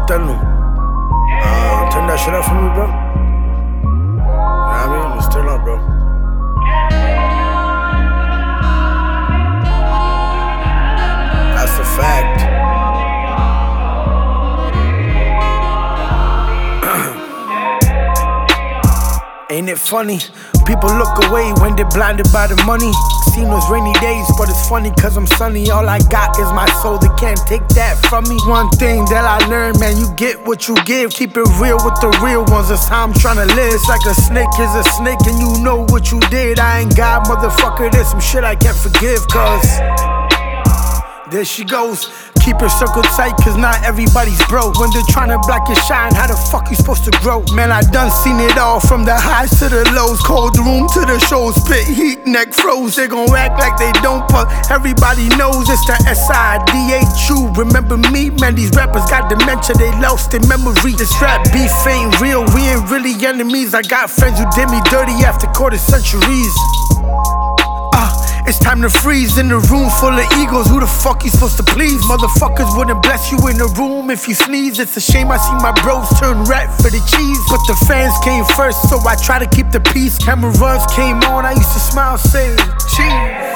suéltalo. Turn that shit up for me, bro. You know what I mean? Let's turn up, bro. That's a fact. Ain't it funny? People look away when they're blinded by the money. Seen those rainy days, but it's funny cause I'm sunny. All I got is my soul, they can't take that from me. One thing that I learned, man, you get what you give. Keep it real with the real ones, that's how I'm tryna live. It's like a snake is a snake and you know what you did. I ain't God, motherfucker, there's some shit I can't forgive. Cause there she goes. Keep her circle tight, cause not everybody's broke. When they're tryna block your shine, how the fuck you supposed to grow? Man, I done seen it all, from the highs to the lows. Cold room to the shows, spit heat, neck froze. They gon' act like they don't, but everybody knows it's the SIDHU. Remember me? Man, these rappers got dementia, they lost their memory. This rap beef ain't real, we ain't really enemies. I got friends who did me dirty after quarter centuries. It's time to freeze in a room full of egos. Who the fuck you supposed to please? Motherfuckers wouldn't bless you in a room if you sneeze. It's a shame I see my bros turn rat for the cheese. But the fans came first, so I try to keep the peace. Cameras came on, I used to smile, say cheese.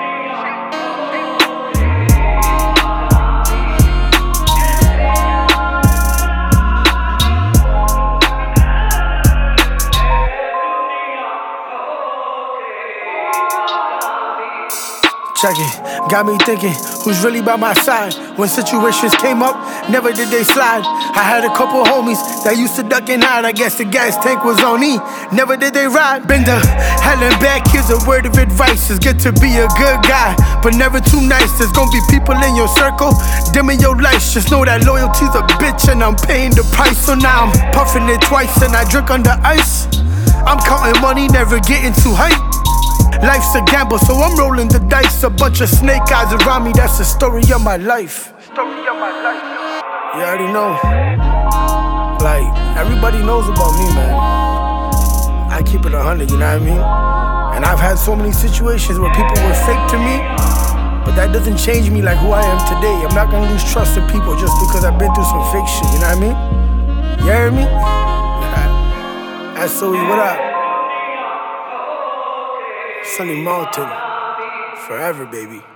Check it, got me thinking, who's really by my side? When situations came up, never did they slide. I had a couple homies that used to duck and hide. I guess the gas tank was on E, never did they ride. Been to hell and back, here's a word of advice. It's good to be a good guy, but never too nice. There's gonna be people in your circle, dimming your lights. Just know that loyalty's a bitch and I'm paying the price. So now I'm puffing it twice and I drink under ice. I'm counting money, never getting too hype. Life's a gamble, so I'm rolling the dice. A bunch of snake eyes around me, that's the story of my life. You already know. Like, everybody knows about me, man. I keep it 100, you know what I mean? And I've had so many situations where people were fake to me, but that doesn't change me like who I am today. I'm not gonna lose trust in people just because I've been through some fake shit, you know what I mean? You hear me? That's Zoe, what up? Sunny Mountain, forever, baby.